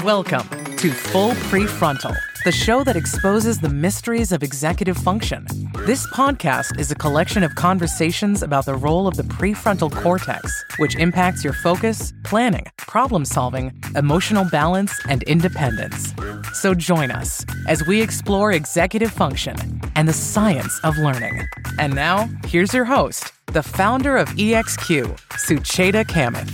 Welcome to Full Prefrontal, the show that exposes the mysteries of executive function. This podcast is a collection of conversations about the role of the prefrontal cortex, which impacts your focus, planning, problem-solving, emotional balance, and independence. So join us as we explore executive function and the science of learning. And now, here's your host, the founder of EXQ, Sucheta Kamath.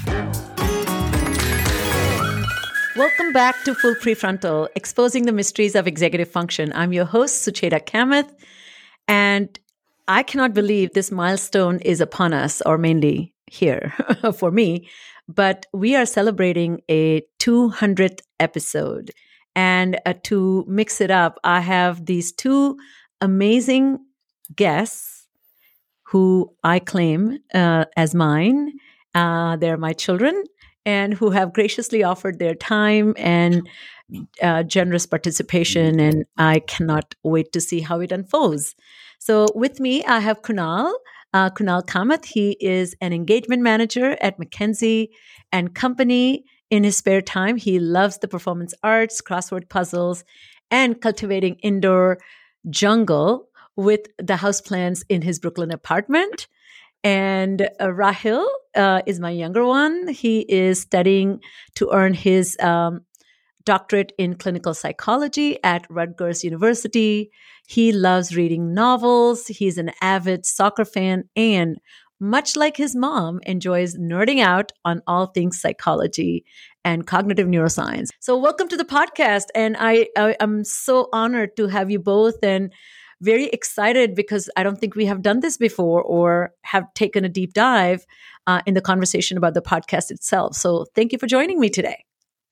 Welcome back to Full Prefrontal, Exposing the Mysteries of Executive Function. I'm your host, Sucheta Kamath, and I cannot believe this milestone is upon us, or mainly here for me, but we are celebrating a 200th episode. And to mix it up, I have these two amazing guests who I claim as mine. They're my children, and who have graciously offered their time and generous participation. And I cannot wait to see how it unfolds. So with me, I have Kunal Kamath. He is an engagement manager at McKinsey and Company. In his spare time, he loves the performance arts, crossword puzzles, and cultivating indoor jungle with the houseplants in his Brooklyn apartment. And Rahil is my younger one. He is studying to earn his doctorate in clinical psychology at Rutgers University. He loves reading novels. He's an avid soccer fan and, much like his mom, enjoys nerding out on all things psychology and cognitive neuroscience. So welcome to the podcast. And I'm so honored to have you both, and very excited because I don't think we have done this before or have taken a deep dive in the conversation about the podcast itself. So thank you for joining me today.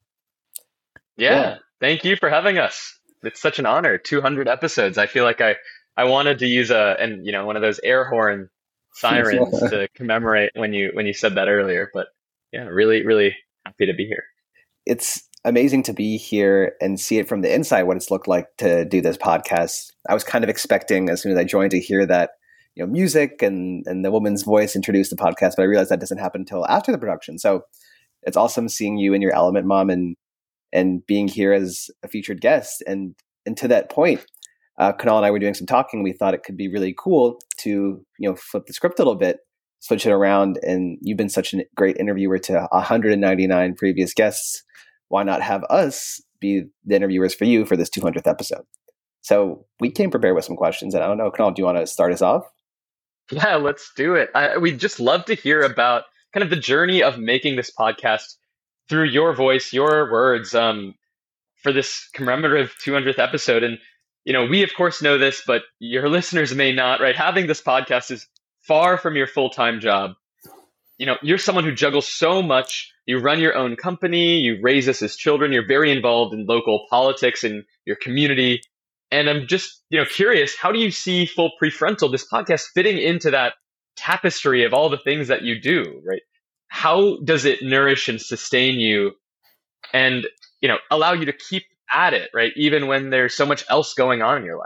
Yeah, thank you for having us. It's such an honor. 200 episodes. I feel like I wanted to use one of those air horn sirens to commemorate when you said that earlier. But yeah, really, really happy to be here. It's amazing to be here and see it from the inside, what it's looked like to do this podcast. I was kind of expecting, as soon as I joined, to hear that, music and the woman's voice introduced the podcast, but I realized that doesn't happen until after the production. So it's awesome seeing you in your element, Mom, and being here as a featured guest. And to that point, Kunal and I were doing some talking. We thought it could be really cool to, flip the script a little bit, switch it around. And you've been such a great interviewer to 199 previous guests. Why not have us be the interviewers for you for this 200th episode? So we came prepared with some questions. And I don't know, Kunal, do you want to start us off? Yeah, let's do it. We'd just love to hear about kind of the journey of making this podcast through your voice, your words, for this commemorative 200th episode. And, we of course know this, but your listeners may not, right? Having this podcast is far from your full-time job. You're someone who juggles so much. You run your own company, you raise us as children, you're very involved in local politics and your community. And I'm just, curious, how do you see Full Prefrontal, this podcast, fitting into that tapestry of all the things that you do, right? How does it nourish and sustain you and, allow you to keep at it, right? Even when there's so much else going on in your life?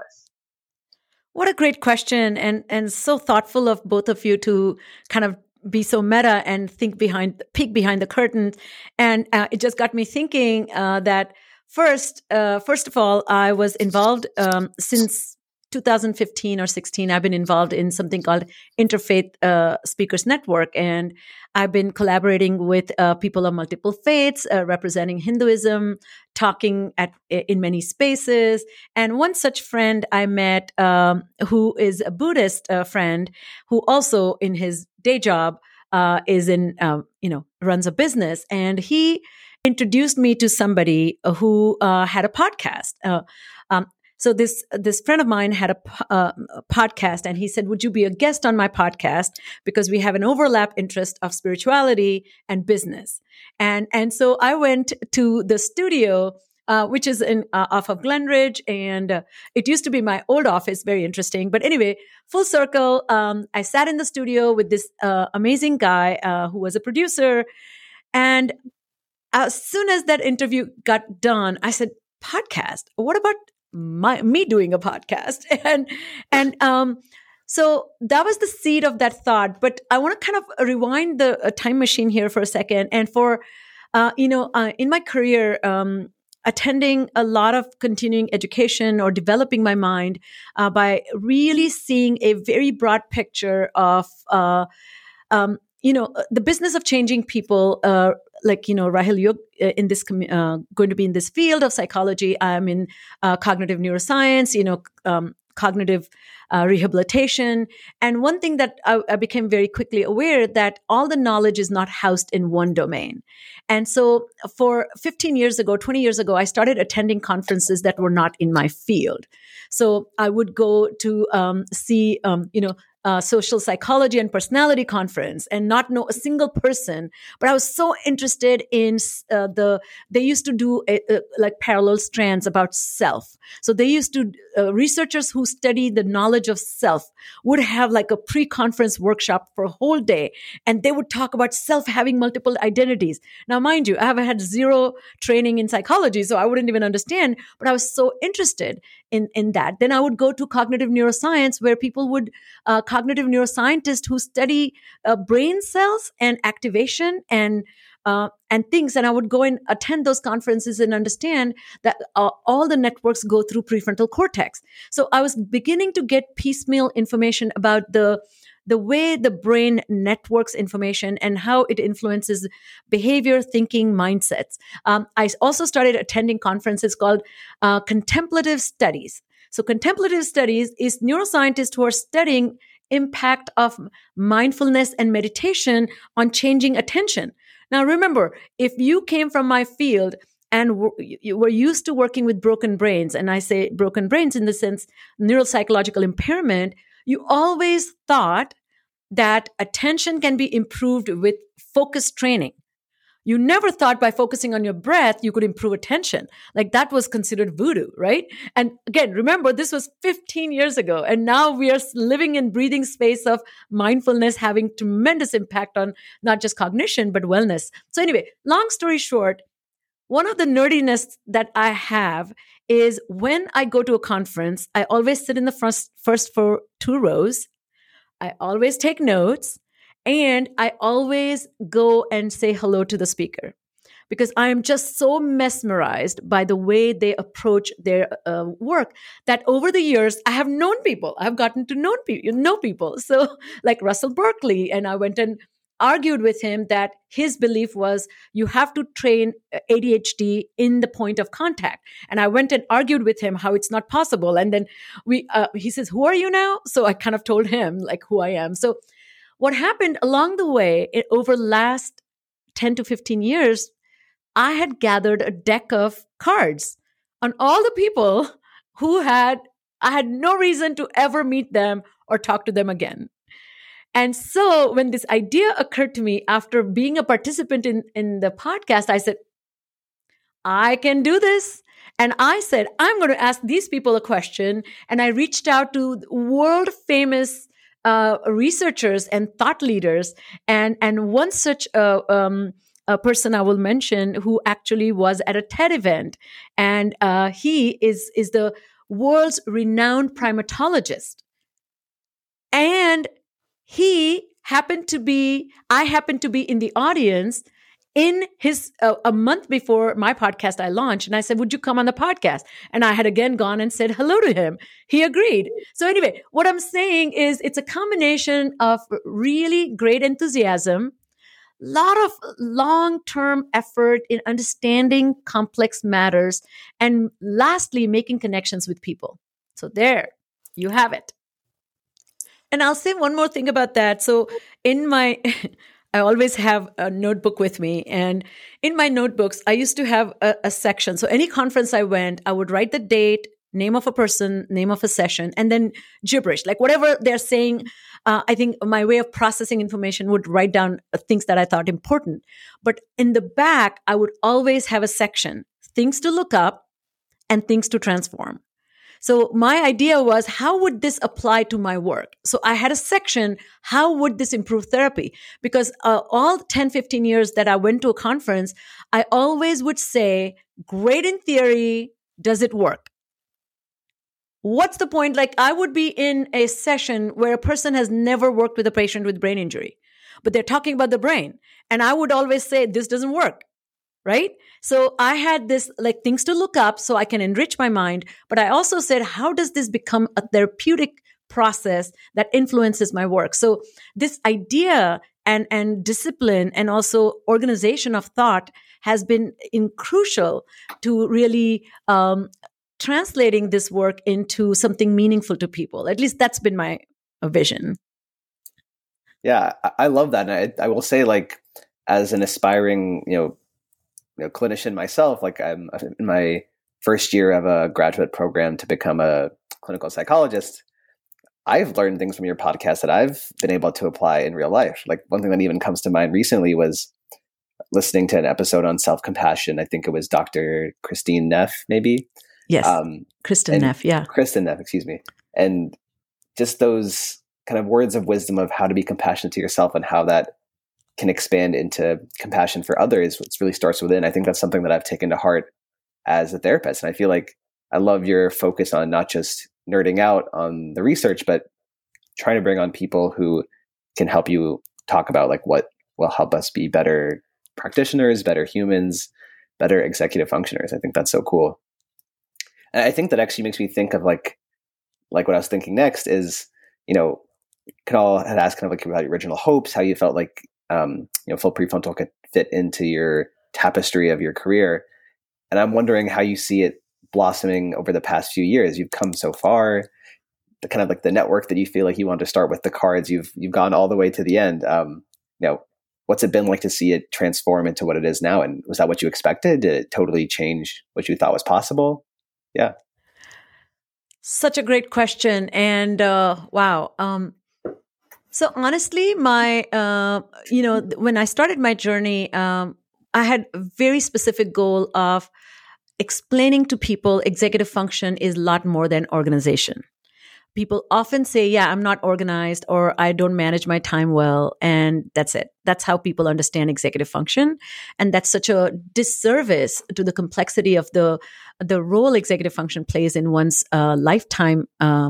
What a great question, and so thoughtful of both of you to kind of be so meta and peek behind the curtain. And it just got me thinking that first of all, I was involved since 2015 or 16. I've been involved in something called Interfaith Speakers Network, and I've been collaborating with people of multiple faiths, representing Hinduism, talking in many spaces. And one such friend I met, who is a Buddhist friend, who also in his day job is runs a business, and he introduced me to somebody who had a podcast. So this friend of mine had a podcast, and he said, "Would you be a guest on my podcast? Because we have an overlap interest of spirituality and business." And so I went to the studio, which is off of Glenridge, and it used to be my old office. Very interesting, but anyway, full circle. I sat in the studio with this amazing guy who was a producer, and as soon as that interview got done, I said, "Podcast? What about me doing a podcast?" And so that was the seed of that thought. But I want to kind of rewind the time machine here for a second. And for in my career, attending a lot of continuing education or developing my mind by really seeing a very broad picture of, the business of changing people. Rahil, you're in this going to be in this field of psychology. I'm in cognitive neuroscience. Cognitive rehabilitation. And one thing that I became very quickly aware that all the knowledge is not housed in one domain. And so for 20 years ago, I started attending conferences that were not in my field. So I would go to see, social psychology and personality conference and not know a single person. But I was so interested in they used to do like parallel strands about self. So they used to, researchers who study the knowledge of self would have like a pre-conference workshop for a whole day. And they would talk about self having multiple identities. Now, mind you, I have had zero training in psychology, so I wouldn't even understand, but I was so interested in that. Then I would go to cognitive neuroscience where people would, cognitive neuroscientists who study brain cells and activation and things. And I would go and attend those conferences and understand that all the networks go through prefrontal cortex. So I was beginning to get piecemeal information about the way the brain networks information and how it influences behavior, thinking, mindsets. I also started attending conferences called contemplative studies. So contemplative studies is neuroscientists who are studying impact of mindfulness and meditation on changing attention. Now, remember, if you came from my field and you were used to working with broken brains, and I say broken brains in the sense neuropsychological impairment, you always thought that attention can be improved with focused training. You never thought by focusing on your breath, you could improve attention. Like that was considered voodoo, right? And again, remember, this was 15 years ago. And now we are living in breathing space of mindfulness having tremendous impact on not just cognition, but wellness. So anyway, long story short, one of the nerdiness that I have is when I go to a conference, I always sit in the first 2 rows. I always take notes. And I always go and say hello to the speaker because I am just so mesmerized by the way they approach their work that over the years, I have known people. I've gotten to know people. So like Russell Berkeley, and I went and argued with him that his belief was you have to train ADHD in the point of contact. And I went and argued with him how it's not possible. And then he says, "Who are you now?" So I kind of told him like who I am. So what happened along the way over last 10 to 15 years, I had gathered a deck of cards on all the people who I had no reason to ever meet them or talk to them again. And so when this idea occurred to me after being a participant in the podcast, I said, I can do this. And I said, I'm going to ask these people a question. And I reached out to world famous researchers and thought leaders, and one such a person I will mention who actually was at a TED event, and he is the world's renowned primatologist, and I happened to be in the audience in his a month before my podcast I launched, and I said, would you come on the podcast? And I had again gone and said hello to him. He agreed. So anyway, what I'm saying is it's a combination of really great enthusiasm, lot of long-term effort in understanding complex matters, and lastly, making connections with people. So there you have it. And I'll say one more thing about that. So in my I always have a notebook with me. And in my notebooks, I used to have a section. So any conference I went, I would write the date, name of a person, name of a session, and then gibberish, like whatever they're saying. I think my way of processing information would write down things that I thought important. But in the back, I would always have a section, things to look up and things to transform. So my idea was, how would this apply to my work? So I had a section, how would this improve therapy? Because all 10, 15 years that I went to a conference, I always would say, great in theory, does it work? What's the point? Like I would be in a session where a person has never worked with a patient with brain injury, but they're talking about the brain. And I would always say, this doesn't work. right? So I had this like things to look up so I can enrich my mind. But I also said, how does this become a therapeutic process that influences my work? So this idea and discipline and also organization of thought has been crucial to really translating this work into something meaningful to people. At least that's been my vision. Yeah, I love that. And I will say, like, as an aspiring, clinician myself, like I'm in my first year of a graduate program to become a clinical psychologist. I've learned things from your podcast that I've been able to apply in real life. Like one thing that even comes to mind recently was listening to an episode on self-compassion. I think it was Dr. Christine Neff, maybe. Yes, Kristen Neff, yeah. Kristen Neff, excuse me. And just those kind of words of wisdom of how to be compassionate to yourself and how that can expand into compassion for others, which really starts within. I think that's something that I've taken to heart as a therapist. And I feel like I love your focus on not just nerding out on the research, but trying to bring on people who can help you talk about like what will help us be better practitioners, better humans, better executive functioners. I think that's so cool. And I think that actually makes me think of like what I was thinking next is, Kunal had asked kind of like about your original hopes, how you felt like, full prefrontal could fit into your tapestry of your career. And I'm wondering how you see it blossoming over the past few years. You've come so far, the kind of like the network that you feel like you want to start with the cards, you've gone all the way to the end. What's it been like to see it transform into what it is now? And was that what you expected? Did it totally change what you thought was possible? Yeah. Such a great question. And wow. So honestly, my, when I started my journey, I had a very specific goal of explaining to people executive function is a lot more than organization. People often say, yeah, I'm not organized or I don't manage my time well. And that's it. That's how people understand executive function. And that's such a disservice to the complexity of the role executive function plays in one's lifetime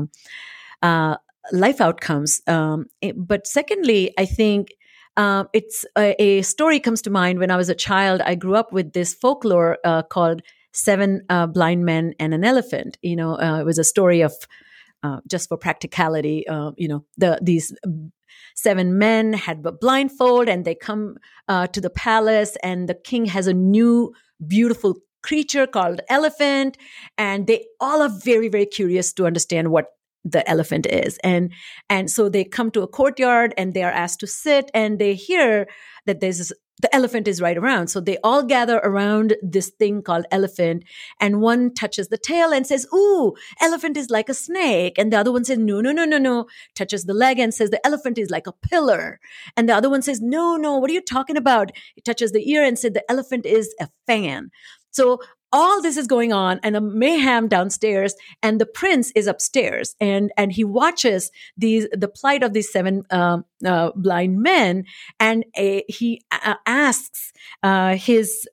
life outcomes. But secondly, I think it's a story comes to mind. When I was a child, I grew up with this folklore called Seven Blind Men and an Elephant. It was a story of just for practicality, these seven men had a blindfold and they come to the palace and the king has a new beautiful creature called elephant. And they all are very, very curious to understand what the elephant is. And so they come to a courtyard and they are asked to sit and they hear that the elephant is right around. So they all gather around this thing called elephant and one touches the tail and says, ooh, elephant is like a snake. And the other one says, no, touches the leg and says, the elephant is like a pillar. And the other one says, no, what are you talking about? He touches the ear and said, the elephant is a fan. So all this is going on and a mayhem downstairs and the prince is upstairs and he watches the plight of these seven blind men and he asks his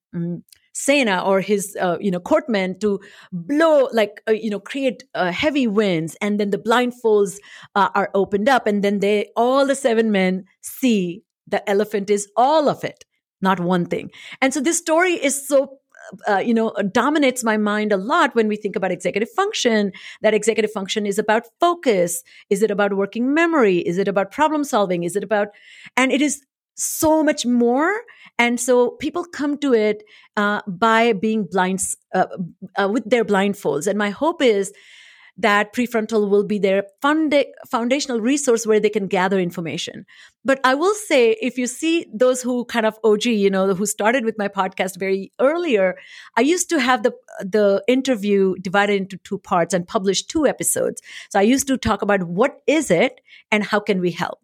Sena or his courtmen to blow create heavy winds and then the blindfolds are opened up and then all the seven men see the elephant is all of it, not one thing. And so this story is so dominates my mind a lot when we think about executive function, that executive function is about focus. Is it about working memory? Is it about problem solving? And it is so much more. And so people come to it by being blind, with their blindfolds. And my hope is that prefrontal will be their foundational resource where they can gather information. But I will say, if you see those who kind of OG, who started with my podcast very earlier, I used to have the interview divided into two parts and publish 2 episodes. So I used to talk about what is it and how can we help.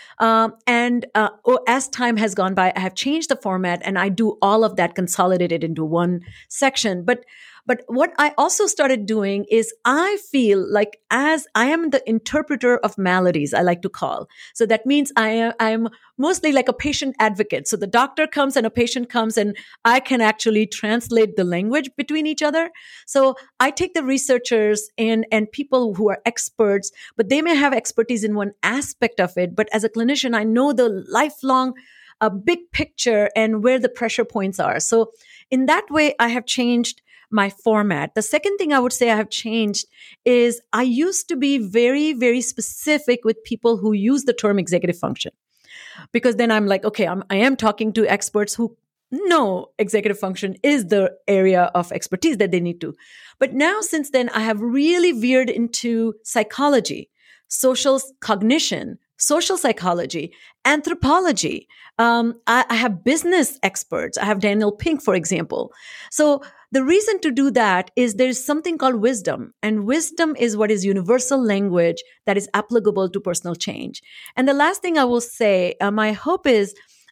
As time has gone by, I have changed the format and I do all of that consolidated into one section. But what I also started doing is I feel like as I am the interpreter of maladies, I like to call. So that means I am mostly like a patient advocate. So the doctor comes and a patient comes and I can actually translate the language between each other. So I take the researchers and people who are experts, but they may have expertise in one aspect of it. But as a clinician, I know the lifelong a big picture and where the pressure points are. So in that way, I have changed my format. The second thing I would say I have changed is I used to be very, very specific with people who use the term executive function, because then I'm like, okay, I am talking to experts who know executive function is the area of expertise that they need to. But now, since then, I have really veered into psychology, social cognition, social psychology, anthropology. I have business experts. I have Daniel Pink, for example. So the reason to do that is there's something called wisdom, and wisdom is what is universal language that is applicable to personal change. And the last thing I will say, my hope is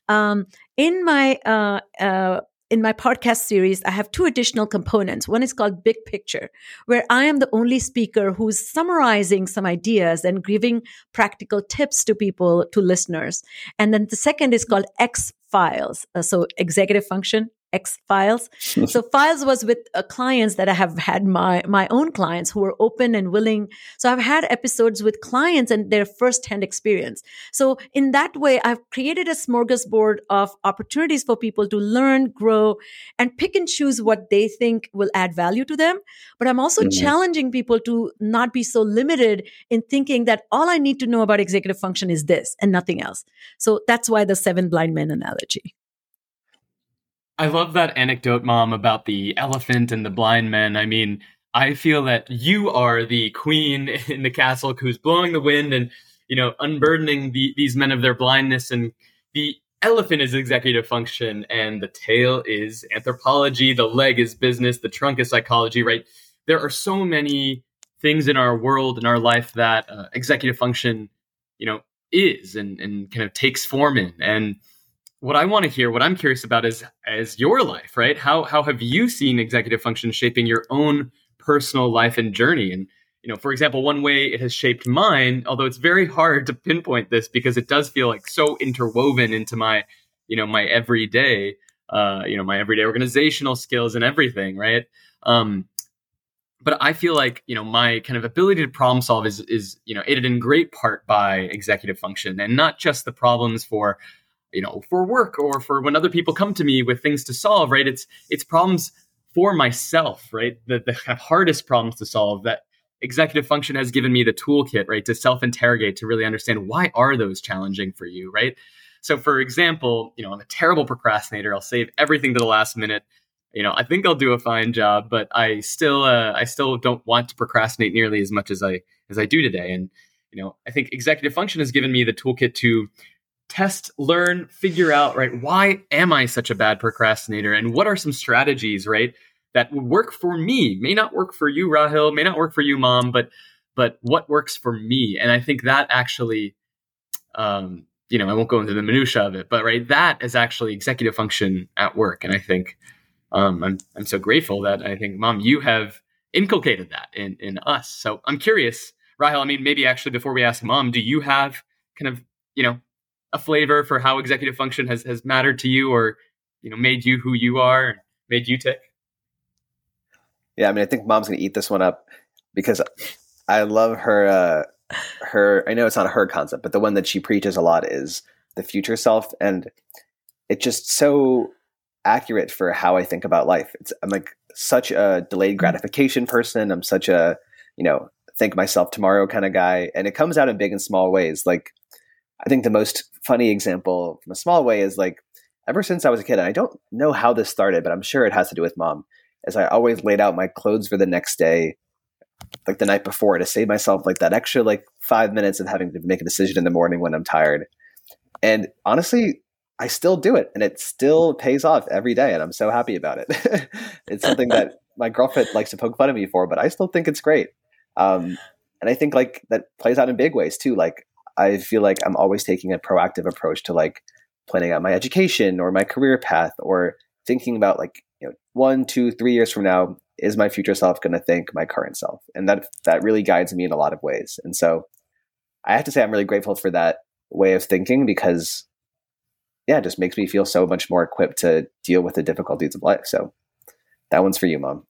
in my podcast series, I have two additional components. One is called Big Picture, where I am the only speaker who's summarizing some ideas and giving practical tips to people, to listeners. And then the second is called X Files. So executive function, X Files. So Files was with clients that I have had my own clients who were open and willing. So I've had episodes with clients and their firsthand experience. So in that way, I've created a smorgasbord of opportunities for people to learn, grow, and pick and choose what they think will add value to them. But I'm also challenging people to not be so limited in thinking that all I need to know about executive function is this and nothing else. So that's why the 7 blind men analogy. I love that anecdote, Mom, about the elephant and the blind men. I mean, I feel that you are the queen in the castle who's blowing the wind and, unburdening these men of their blindness. And the elephant is executive function, and the tail is anthropology, the leg is business, the trunk is psychology, right? There are so many things in our world, in our life, that executive function, is and kind of takes form in. And what I want to hear, what I'm curious about is your life, right? How have you seen executive function shaping your own personal life and journey? And, for example, one way it has shaped mine, although it's very hard to pinpoint this because it does feel like so interwoven into my, my everyday, my everyday organizational skills and everything, right? But I feel like, my kind of ability to problem solve is aided in great part by executive function, and not just the problems for work or for when other people come to me with things to solve, right? It's problems for myself, right? The kind of hardest problems to solve that executive function has given me the toolkit, right? To self-interrogate, to really understand why are those challenging for you, right? So for example, I'm a terrible procrastinator. I'll save everything to the last minute. I think I'll do a fine job, but I still don't want to procrastinate nearly as much as I do today. And, I think executive function has given me the toolkit to test, learn, figure out, right? Why am I such a bad procrastinator? And what are some strategies, right, that would work for me? May not work for you, Rahil, may not work for you, Mom, but what works for me? And I think that actually, I won't go into the minutia of it, but right, that is actually executive function at work. And I think I'm so grateful that I think, Mom, you have inculcated that in us. So I'm curious, Rahil, I mean, maybe actually before we ask Mom, do you have kind of, a flavor for how executive function has mattered to you, or, made you who you are, made you tick? Yeah, I mean, I think Mom's going to eat this one up because I love her, I know it's not her concept, but the one that she preaches a lot is the future self. And it's just so accurate for how I think about life. I'm like such a delayed gratification person. I'm such a, think myself tomorrow kind of guy. And it comes out in big and small ways. Like, I think the most funny example from a small way is like, ever since I was a kid, and I don't know how this started, but I'm sure it has to do with Mom, as I always laid out my clothes for the next day, like the night before, to save myself like that extra 5 minutes of having to make a decision in the morning when I'm tired. And honestly, I still do it, and it still pays off every day. And I'm so happy about it. It's something that my girlfriend likes to poke fun at me for, but I still think it's great. And I think that plays out in big ways too. Like, I feel like I'm always taking a proactive approach to planning out my education or my career path, or thinking about 1, 2, 3 years from now, is my future self going to think my current self? And that really guides me in a lot of ways. And so I have to say I'm really grateful for that way of thinking, because it just makes me feel so much more equipped to deal with the difficulties of life. So that one's for you, Mom.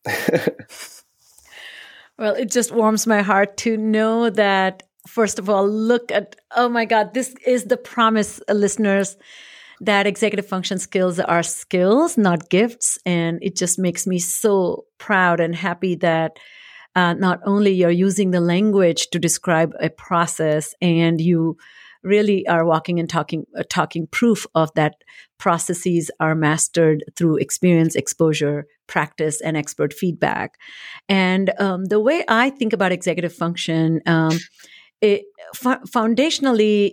Well, it just warms my heart to know that, first of all, look at, oh my God, this is the promise, listeners, that executive function skills are skills, not gifts. And it just makes me so proud and happy that not only you're using the language to describe a process, and you really are walking and talking proof of that processes are mastered through experience, exposure, practice, and expert feedback. And the way I think about executive function, foundationally,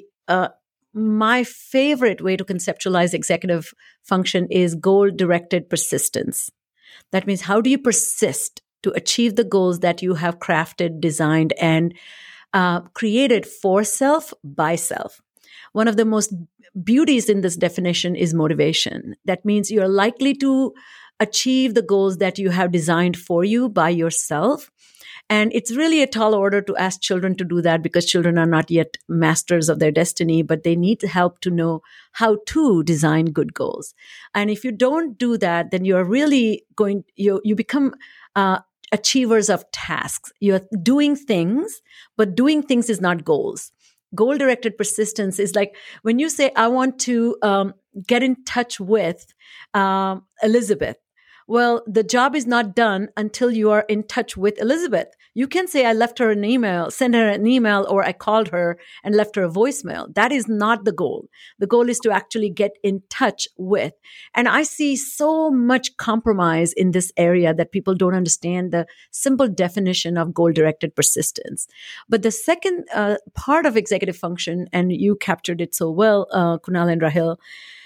my favorite way to conceptualize executive function is goal-directed persistence. That means, how do you persist to achieve the goals that you have crafted, designed, and created for self, by self? One of the most beauties in this definition is motivation. That means you're likely to achieve the goals that you have designed for you by yourself. And it's really a tall order to ask children to do that, because children are not yet masters of their destiny, but they need help to know how to design good goals. And if you don't do that, then you're really you become achievers of tasks. You're doing things, but doing things is not goals. Goal-directed persistence is like when you say, I want to get in touch with Elizabeth. Well, the job is not done until you are in touch with Elizabeth. You can say, I left her an email, send her an email, or I called her and left her a voicemail. That is not the goal. The goal is to actually get in touch with. And I see so much compromise in this area that people don't understand the simple definition of goal-directed persistence. But the second part of executive function, and you captured it so well, Kunal and Rahil,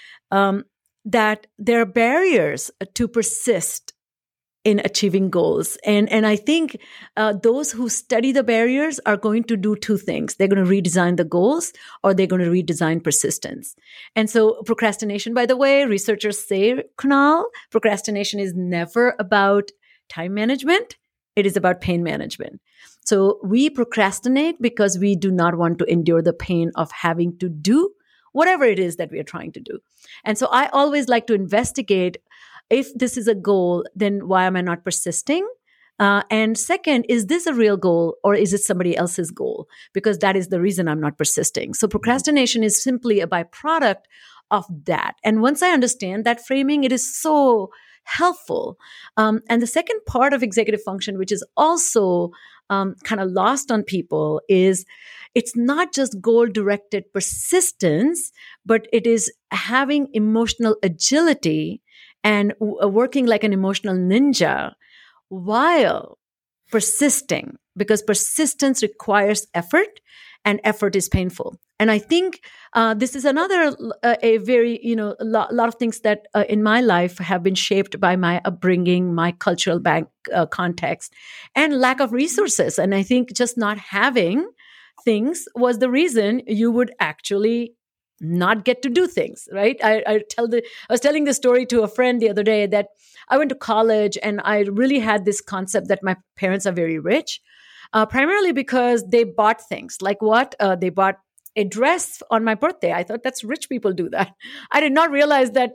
that there are barriers to persist in achieving goals. And I think those who study the barriers are going to do two things. They're going to redesign the goals, or they're going to redesign persistence. And so procrastination, by the way, researchers say, Kunal, procrastination is never about time management. It is about pain management. So we procrastinate because we do not want to endure the pain of having to do whatever it is that we are trying to do. And so I always like to investigate, if this is a goal, then why am I not persisting? And second, is this a real goal, or is it somebody else's goal? Because that is the reason I'm not persisting. So procrastination is simply a byproduct of that. And once I understand that framing, it is so helpful. And the second part of executive function, which is also kind of lost on people, is it's not just goal-directed persistence, but it is having emotional agility and working like an emotional ninja while persisting, because persistence requires effort, and effort is painful. And I think this is another a very, lot of things that in my life have been shaped by my upbringing, my cultural context, and lack of resources. And I think just not having things was the reason you would actually not get to do things, right? I was telling this story to a friend the other day that I went to college, and I really had this concept that my parents are very rich, primarily because they bought things. Like what? They bought a dress on my birthday. I thought that's rich people do that. I did not realize that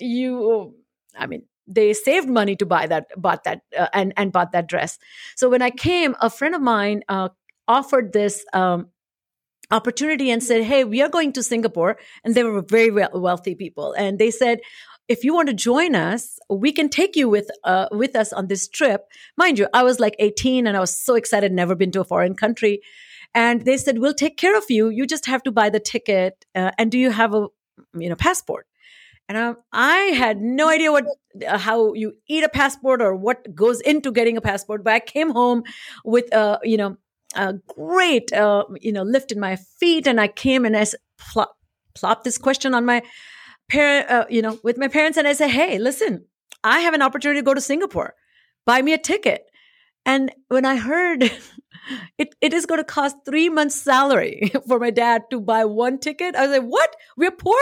they saved money to bought that dress. So when I came, a friend of mine offered this opportunity and said, hey, we are going to Singapore. And they were very wealthy people. And they said, if you want to join us, we can take you with us on this trip. Mind you, I was like 18 and I was so excited, never been to a foreign country. And they said, we'll take care of you. You just have to buy the ticket. And do you have a passport? And I had no idea how you eat a passport or what goes into getting a passport. But I came home with a great lift in my feet, and I came and I plopped this question on my with my parents, and I said, hey, listen, I have an opportunity to go to Singapore. Buy me a ticket. And when I heard it is going to cost 3 months' salary for my dad to buy one ticket, I was like, what? We're poor?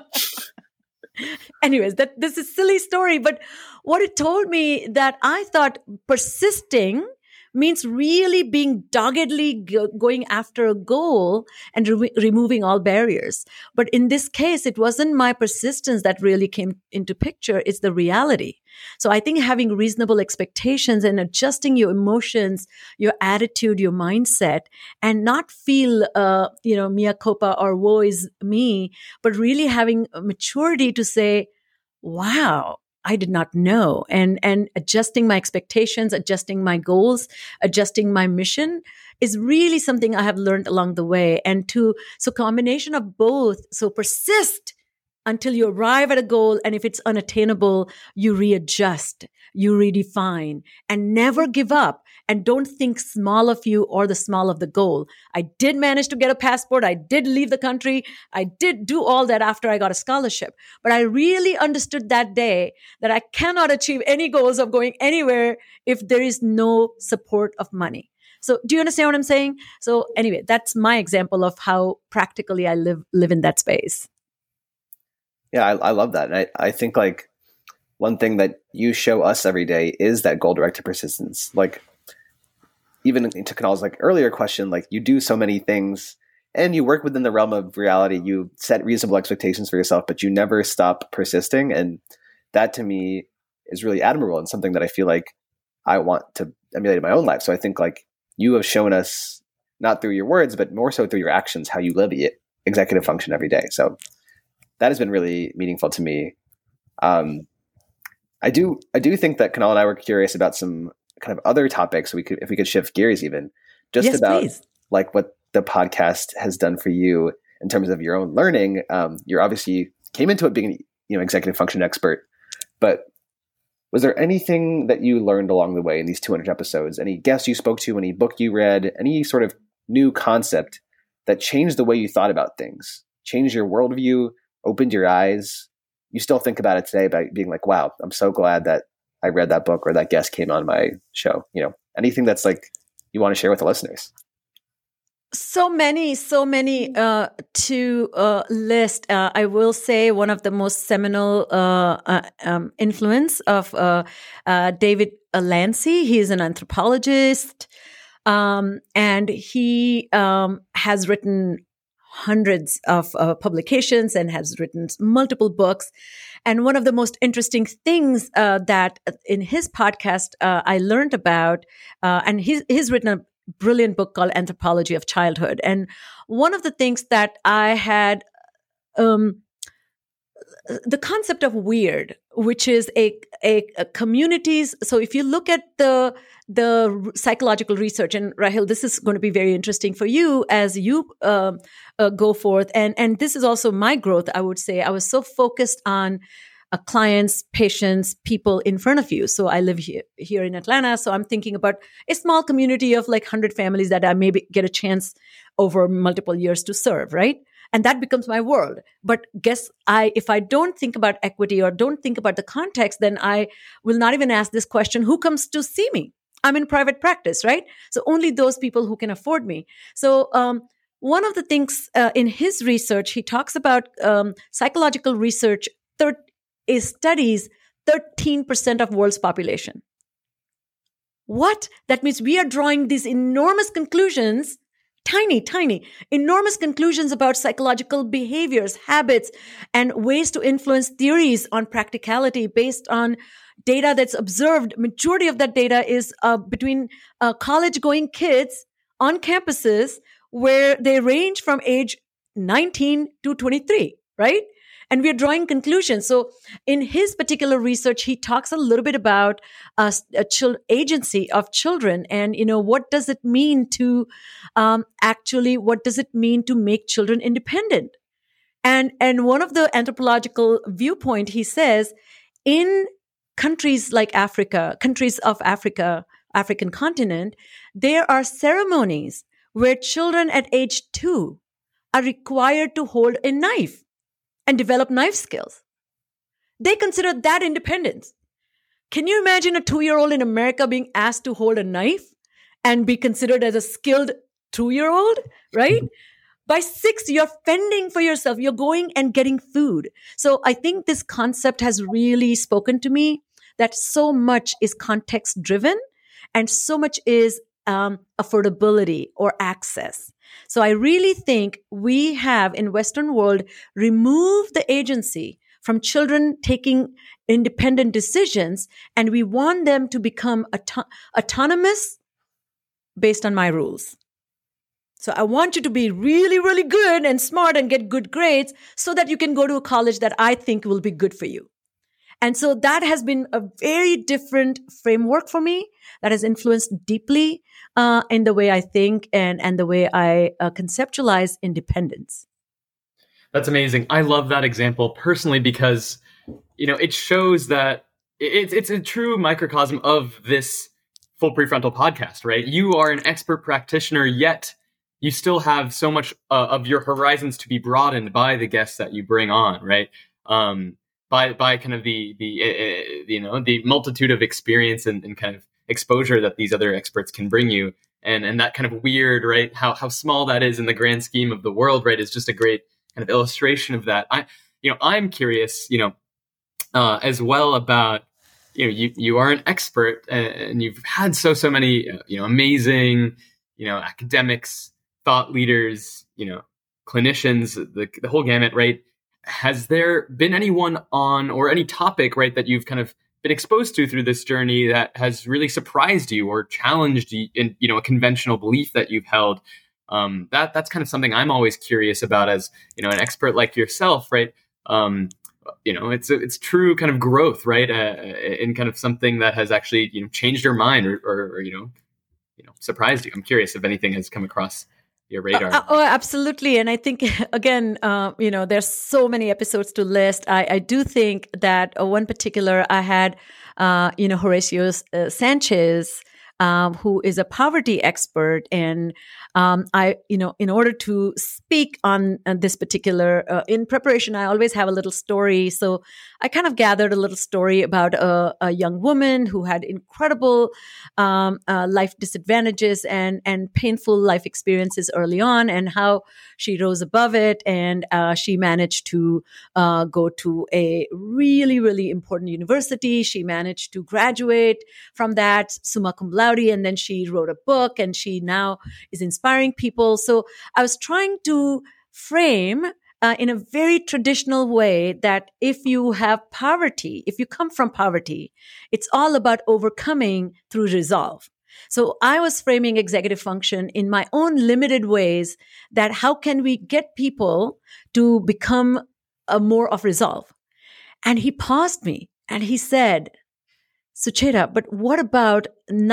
Anyways, this is a silly story, but what it told me that I thought persisting means really being doggedly going after a goal and removing all barriers. But in this case, it wasn't my persistence that really came into picture. It's the reality. So I think having reasonable expectations and adjusting your emotions, your attitude, your mindset, and not feel, mea culpa or woe is me, but really having a maturity to say, wow, I did not know. And adjusting my expectations, adjusting my goals, adjusting my mission is really something I have learned along the way. So combination of both. So persist until you arrive at a goal. And if it's unattainable, you readjust, you redefine, and never give up. And don't think small of you or the small of the goal. I did manage to get a passport. I did leave the country. I did do all that after I got a scholarship. But I really understood that day that I cannot achieve any goals of going anywhere if there is no support of money. So do you understand what I'm saying? So anyway, that's my example of how practically I live in that space. Yeah, I love that. And I think like one thing that you show us every day is that goal-directed persistence. Like even to Kunal's like earlier question, like you do so many things and you work within the realm of reality. You set reasonable expectations for yourself, but you never stop persisting. And that to me is really admirable and something that I feel like I want to emulate in my own life. So I think like you have shown us, not through your words, but more so through your actions, how you live the executive function every day. So that has been really meaningful to me. I do think that Kunal and I were curious about some kind of other topics. If we could shift gears even just yes, about please. Like what the podcast has done for you in terms of your own learning. You're obviously came into it being, executive function expert, but was there anything that you learned along the way in these 200 episodes? Any guests you spoke to, any book you read, any sort of new concept that changed the way you thought about things, changed your worldview, opened your eyes? You still think about it today by being like, wow, I'm so glad that I read that book or that guest came on my show. Anything that's like you want to share with the listeners? So many to list. I will say one of the most seminal influence of David Lancy. He's an anthropologist, and he has written hundreds of publications and has written multiple books. And one of the most interesting things that in his podcast I learned about, and he's written a brilliant book called Anthropology of Childhood. And one of the things that I had, the concept of weird, which is a communities. So if you look at the psychological research, and Rahil, this is going to be very interesting for you as you go forth. And this is also my growth, I would say. I was so focused on clients, patients, people in front of you. So I live here in Atlanta. So I'm thinking about a small community of like 100 families that I maybe get a chance over multiple years to serve, right? And that becomes my world. But if I don't think about equity or don't think about the context, then I will not even ask this question, who comes to see me? I'm in private practice, right? So only those people who can afford me. So one of the things in his research, he talks about psychological research studies 13% of world's population. What? That means we are drawing these enormous conclusions, tiny, enormous conclusions about psychological behaviors, habits, and ways to influence theories on practicality based on data that's observed. Majority of that data is between college-going kids on campuses where they range from age 19 to 23, right? And we're drawing conclusions. So in his particular research, he talks a little bit about agency of children and, what does it mean to what does it mean to make children independent? And one of the anthropological viewpoint, he says, in countries like Africa, countries of Africa, African continent, there are ceremonies where children at age 2 are required to hold a knife and develop knife skills. They consider that independence. Can you imagine a 2-year-old in America being asked to hold a knife and be considered as a skilled 2-year-old, right? By 6, you're fending for yourself. You're going and getting food. So I think this concept has really spoken to me that so much is context driven and so much is affordability or access. So I really think we have in Western world removed the agency from children taking independent decisions, and we want them to become autonomous based on my rules. So I want you to be really, really good and smart and get good grades so that you can go to a college that I think will be good for you. And so that has been a very different framework for me that has influenced deeply in the way I think and the way I conceptualize independence. That's amazing. I love that example personally because, it shows that it's a true microcosm of this Full Prefrontal podcast, right? You are an expert practitioner, yet you still have so much of your horizons to be broadened by the guests that you bring on, right? By kind of the multitude of experience and kind of exposure that these other experts can bring you, and that kind of weird, right? How small that is in the grand scheme of the world, right? Is just a great kind of illustration of that. I'm curious, as well about, you are an expert and you've had so many, amazing, academics, thought leaders, clinicians, the whole gamut, right? Has there been anyone on or any topic, right, that you've kind of been exposed to through this journey that has really surprised you or challenged you in, a conventional belief that you've held? That's kind of something I'm always curious about as, an expert like yourself, right? It's true kind of growth, right? In kind of something that has actually, changed your mind or surprised you. I'm curious if anything has come across your radar. Absolutely. And I think, again, there's so many episodes to list. I do think that one particular, I had, Horacio Sanchez, who is a poverty expert. And in order to speak on this particular, in preparation, I always have a little story. So I kind of gathered a little story about a young woman who had incredible life disadvantages and painful life experiences early on, and how she rose above it. And she managed to go to a really, really important university. She managed to graduate from that summa cum laude, and then she wrote a book, and she now is inspiring people. So I was trying to frame in a very traditional way that if you have poverty, if you come from poverty, it's all about overcoming through resolve. So I was framing executive function in my own limited ways, that how can we get people to become more of resolve? And he paused me and he said, Sucheta, but what about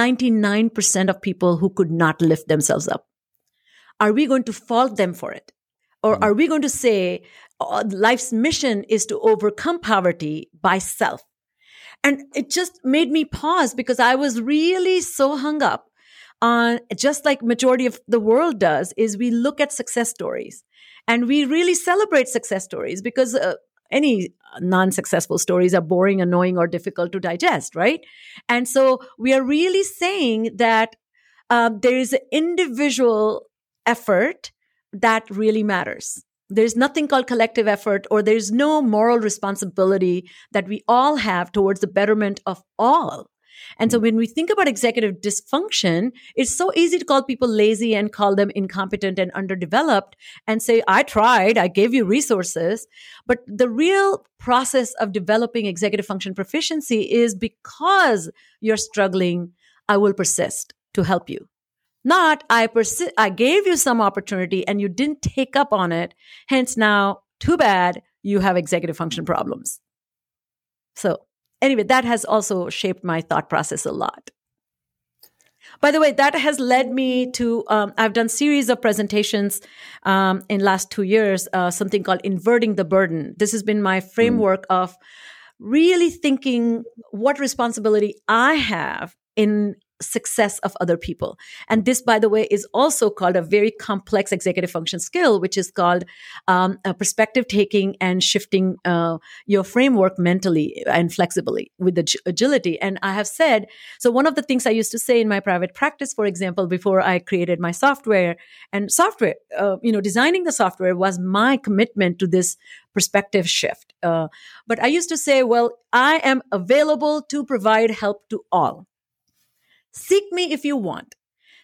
99% of people who could not lift themselves up? Are we going to fault them for it? Or are we going to say life's mission is to overcome poverty by self? And it just made me pause, because I was really so hung up on, just like majority of the world does, is we look at success stories and we really celebrate success stories, because any non-successful stories are boring, annoying, or difficult to digest, right? And so we are really saying that there is an individual effort that really matters. There's nothing called collective effort, or there's no moral responsibility that we all have towards the betterment of all. And so when we think about executive dysfunction, it's so easy to call people lazy and call them incompetent and underdeveloped and say, I tried, I gave you resources. But the real process of developing executive function proficiency is, because you're struggling, I will persist to help you. Not, I gave you some opportunity and you didn't take up on it. Hence now, too bad, you have executive function problems. So anyway, that has also shaped my thought process a lot. By the way, that has led me to, I've done series of presentations in last 2 years, something called Inverting the Burden. This has been my framework of really thinking what responsibility I have in success of other people. And this, by the way, is also called a very complex executive function skill, which is called perspective taking and shifting your framework mentally and flexibly with agility. And I have said, so one of the things I used to say in my private practice, for example, before I created my software, designing the software was my commitment to this perspective shift. But I used to say, well, I am available to provide help to all. Seek me if you want.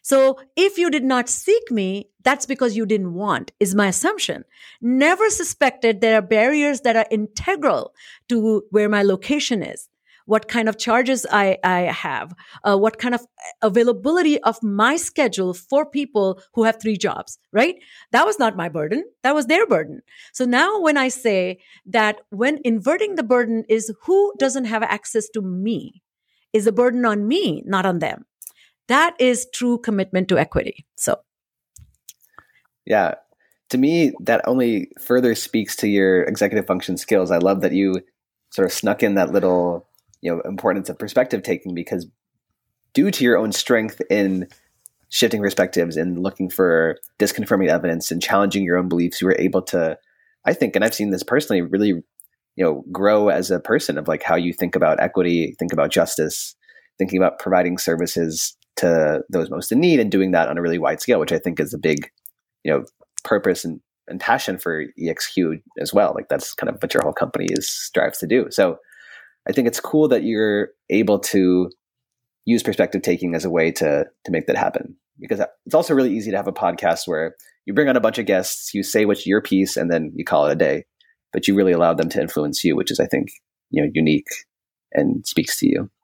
So if you did not seek me, that's because you didn't want, is my assumption. Never suspected there are barriers that are integral to where my location is, what kind of charges I have, what kind of availability of my schedule for people who have 3 jobs, right? That was not my burden. That was their burden. So now when I say that when inverting the burden is who doesn't have access to me, is the burden on me, not on them. That is true commitment to equity. So, yeah, to me, that only further speaks to your executive function skills. I love that you sort of snuck in that little, importance of perspective taking, because due to your own strength in shifting perspectives and looking for disconfirming evidence and challenging your own beliefs, you were able to, I think, and I've seen this personally, really, grow as a person of like how you think about equity, think about justice, thinking about providing services to those most in need, and doing that on a really wide scale, which I think is a big, purpose and passion for EXQ as well. Like that's kind of what your whole company strives to do. So I think it's cool that you're able to use perspective taking as a way to make that happen, because it's also really easy to have a podcast where you bring on a bunch of guests, you say what's your piece, and then you call it a day, but you really allow them to influence you, which is, I think, unique and speaks to you.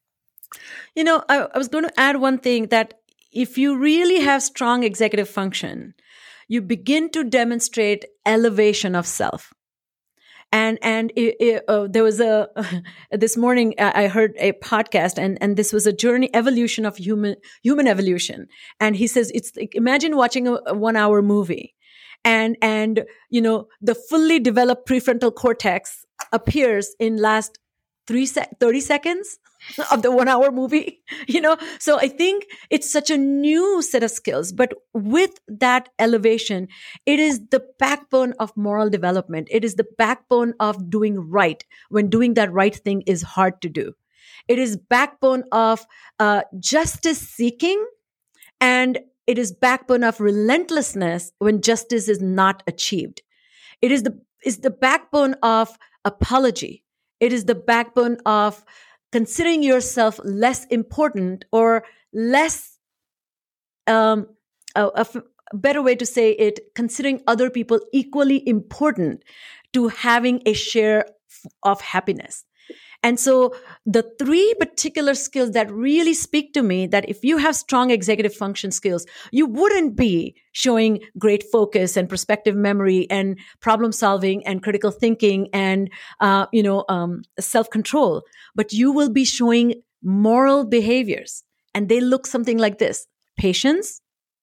I was going to add one thing, that if you really have strong executive function, you begin to demonstrate elevation of self. And there was this morning I heard a podcast, and this was a journey evolution of human evolution. And he says, it's like, imagine watching a 1-hour movie, and the fully developed prefrontal cortex appears in last 30 seconds of the 1-hour movie, So I think it's such a new set of skills, but with that elevation, it is the backbone of moral development. It is the backbone of doing right when doing that right thing is hard to do. It is backbone of justice seeking, and it is backbone of relentlessness when justice is not achieved. It is the backbone of apology. It is the backbone of considering yourself less important, or less, a better way to say it, considering other people equally important to having a share of happiness. And so the 3 particular skills that really speak to me, that if you have strong executive function skills, you wouldn't be showing great focus and perspective memory and problem solving and critical thinking and, self-control, but you will be showing moral behaviors. And they look something like this: patience,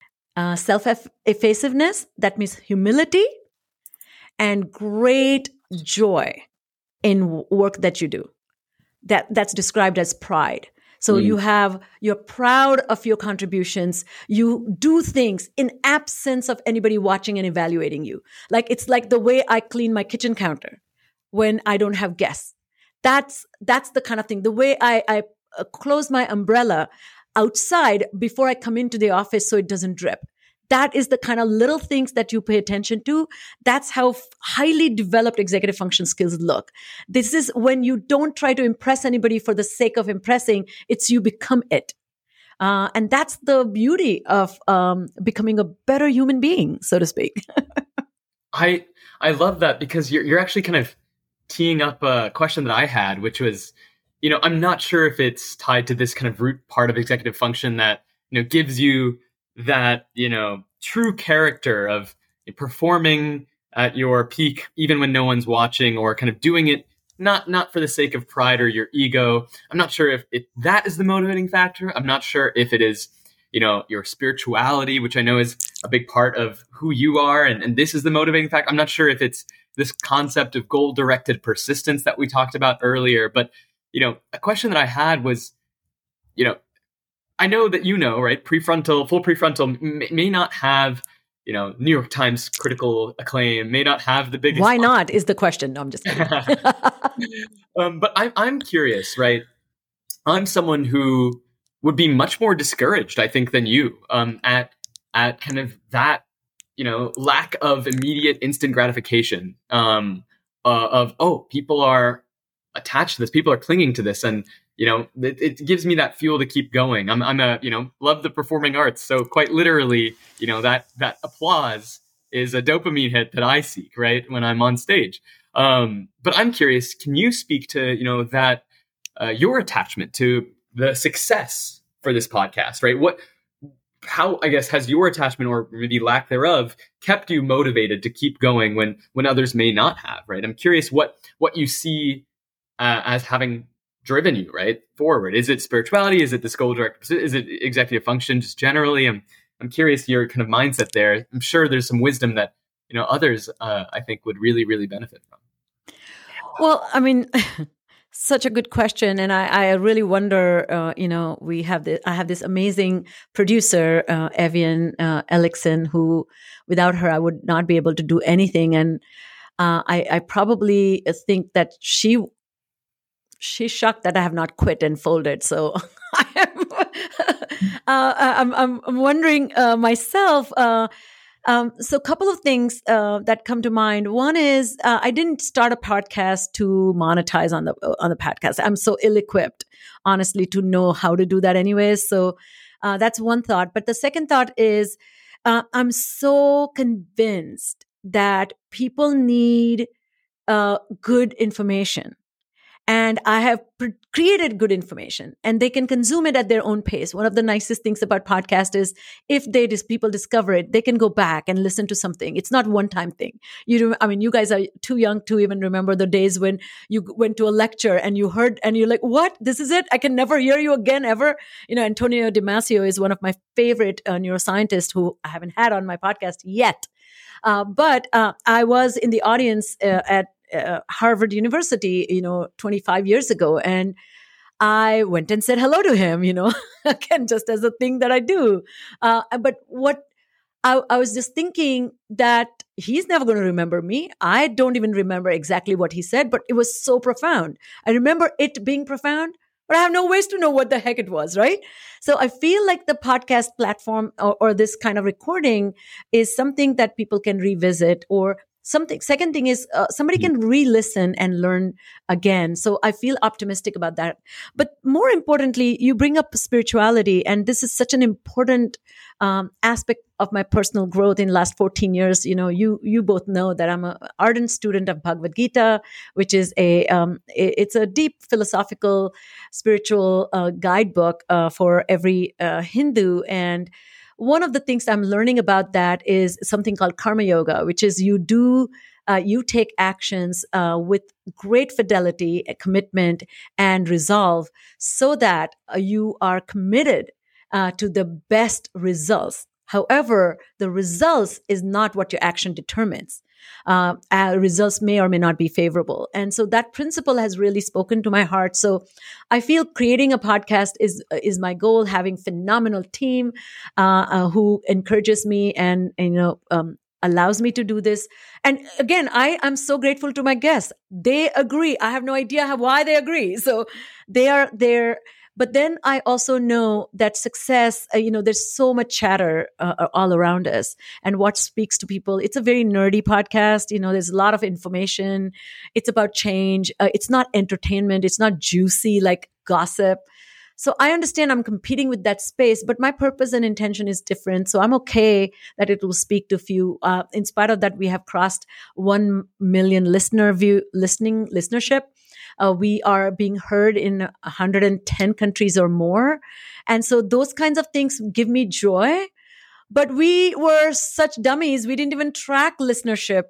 self-effaciveness, that means humility, and great joy in work that you do. That's described as pride. So you're proud of your contributions. You do things in absence of anybody watching and evaluating you. Like, it's like the way I clean my kitchen counter when I don't have guests. That's the kind of thing. The way I close my umbrella outside before I come into the office so it doesn't drip. That is the kind of little things that you pay attention to. That's how highly developed executive function skills look. This is when you don't try to impress anybody for the sake of impressing. It's you become it. And that's the beauty of becoming a better human being, so to speak. I love that, because you're actually kind of teeing up a question that I had, which was, I'm not sure if it's tied to this kind of root part of executive function that, gives you that, true character of performing at your peak, even when no one's watching, or kind of doing it not for the sake of pride or your ego. I'm not sure if that is the motivating factor. I'm not sure if it is, your spirituality, which I know is a big part of who you are. And this is the motivating factor. I'm not sure if it's this concept of goal-directed persistence that we talked about earlier. But, a question that I had was, I know that right? Full prefrontal may not have, New York Times critical acclaim, may not have the biggest. Why not is the question. No, I'm just kidding. But I'm curious, right? I'm someone who would be much more discouraged, I think, than you at kind of that, lack of immediate instant gratification of, people are attached to this, people are clinging to this, and it gives me that fuel to keep going. I'm a, love the performing arts. So quite literally, that applause is a dopamine hit that I seek, right, when I'm on stage. But I'm curious, can you speak to, that your attachment to the success for this podcast, right? How, I guess, has your attachment, or maybe lack thereof, kept you motivated to keep going when others may not have, right? I'm curious what you see as having driven you, right, forward. Is it spirituality? Is it this goal direct? Is it executive function just generally? I'm curious your kind of mindset there. I'm sure there's some wisdom that, others, I think, would really, really benefit from. Well, I mean, such a good question. And I really wonder, I have this amazing producer, Evian Ellickson, who without her, I would not be able to do anything. And I probably think that she's shocked that I have not quit and folded. So I'm wondering myself. So a couple of things that come to mind. One is I didn't start a podcast to monetize on the podcast. I'm so ill-equipped, honestly, to know how to do that anyways. So that's one thought. But the second thought is I'm so convinced that people need good information. And I have created good information, and they can consume it at their own pace. One of the nicest things about podcast is if people discover it, they can go back and listen to something. It's not one-time thing. You guys are too young to even remember the days when you went to a lecture and you heard and you're like, what? This is it? I can never hear you again ever. Antonio Damasio is one of my favorite neuroscientists who I haven't had on my podcast yet. But I was in the audience at Harvard University, 25 years ago. And I went and said hello to him, again, just as a thing that I do. But what I was just thinking that he's never going to remember me. I don't even remember exactly what he said, but it was so profound. I remember it being profound, but I have no ways to know what the heck it was, right? So I feel like the podcast platform or this kind of recording is something that people can revisit or something. Second thing is somebody can re-listen and learn again. So I feel optimistic about that. But more importantly, you bring up spirituality, and this is such an important aspect of my personal growth in the last 14 years. You both know that I'm an ardent student of Bhagavad Gita, which is it's a deep philosophical, spiritual guidebook for every Hindu. And one of the things I'm learning about that is something called karma yoga, which is you take actions with great fidelity, commitment, and resolve so that you are committed to the best results. However, the results is not what your action determines. Results may or may not be favorable. And so that principle has really spoken to my heart. So I feel creating a podcast is my goal, having phenomenal team who encourages me and allows me to do this. And again, I'm so grateful to my guests. They agree. I have no idea why they agree. So they are there. But then I also know that success, there's so much chatter all around us. And what speaks to people, it's a very nerdy podcast. There's a lot of information. It's about change. It's not entertainment. It's not juicy like gossip. So I understand I'm competing with that space, but my purpose and intention is different. So I'm okay that it will speak to few. In spite of that, we have crossed 1 million listenership. We are being heard in 110 countries or more. And so those kinds of things give me joy. But we were such dummies. We didn't even track listenership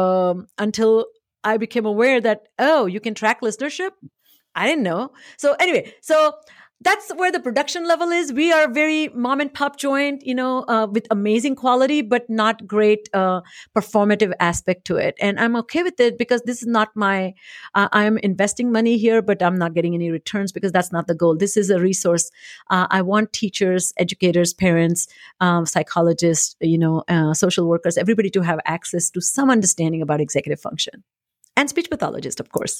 until I became aware that, you can track listenership? I didn't know. So anyway, that's where the production level is. We are very mom and pop joint, with amazing quality, but not great performative aspect to it. And I'm okay with it because this is not I'm investing money here, but I'm not getting any returns because that's not the goal. This is a resource. I want teachers, educators, parents, psychologists, social workers, everybody to have access to some understanding about executive function, and speech pathologists, of course.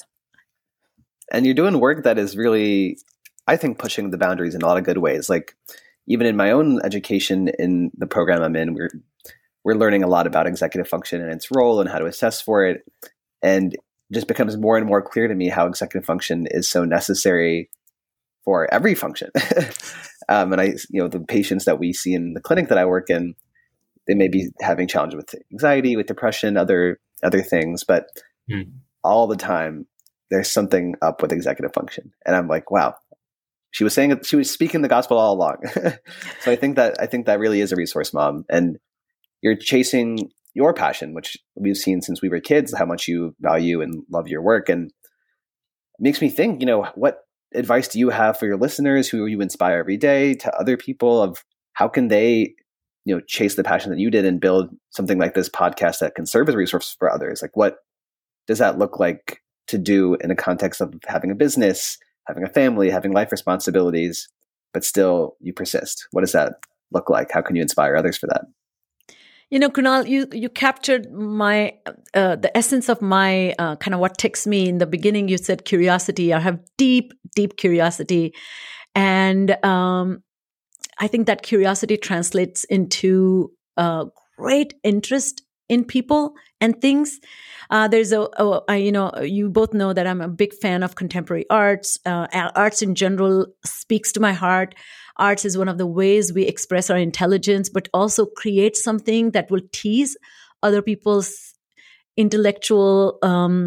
And you're doing work that is really, I think, pushing the boundaries in a lot of good ways. Like even in my own education in the program I'm in, we're learning a lot about executive function and its role and how to assess for it. And it just becomes more and more clear to me how executive function is so necessary for every function. And the patients that we see in the clinic that I work in, they may be having challenges with anxiety, with depression, other things, but all the time there's something up with executive function. And I'm like, wow, she was speaking the gospel all along. So I think that really is a resource, Mom. And you're chasing your passion, which we've seen since we were kids, how much you value and love your work. And it makes me think, what advice do you have for your listeners who you inspire every day, to other people, of how can they, chase the passion that you did and build something like this podcast that can serve as a resource for others? Like, what does that look like to do in a context of having a business, having a family, having life responsibilities, but still you persist? What does that look like? How can you inspire others for that? Kunal, you captured the essence of my kind of what ticks me. In the beginning, you said curiosity. I have deep, deep curiosity. And I think that curiosity translates into great interest in people and things. There's you both know that I'm a big fan of contemporary arts. Arts in general speaks to my heart. Arts is one of the ways we express our intelligence, but also create something that will tease other people's intellectual,